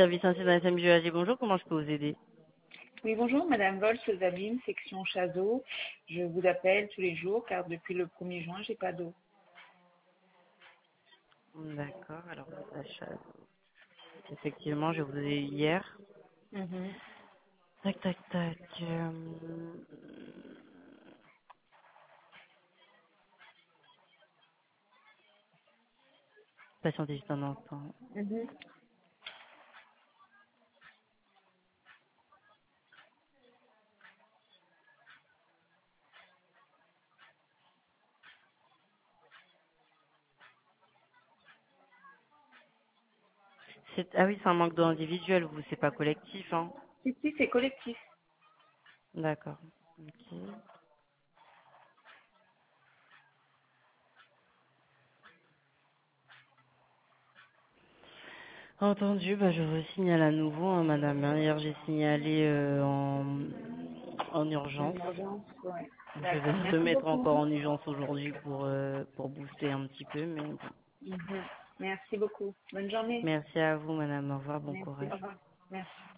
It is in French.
service ainsi dans SMGAG. Bonjour, comment je peux vous aider? Oui, bonjour, Madame Vol-Sozabine, section Chazot. Je vous appelle tous les jours car depuis le 1er juin, j'ai pas d'eau. D'accord, alors l'achat. Effectivement, je vous ai eu hier. Mhm. Tac, tac, tac. Patientez juste un instant. Mhm. Ah oui, c'est un manque d'individuel, vous, c'est pas collectif, hein? Si, c'est collectif. D'accord. Ok. Entendu, bah, je vous signale à nouveau, hein, madame. Hier, j'ai signalé en urgence. Une urgence, ouais. Je vais D'accord, le merci remettre beaucoup. encore en urgence aujourd'hui pour booster un petit peu, mais bon. Mhm. Merci beaucoup. Bonne journée. Merci à vous, madame. Au revoir, bon Merci, au courage. revoir. Merci.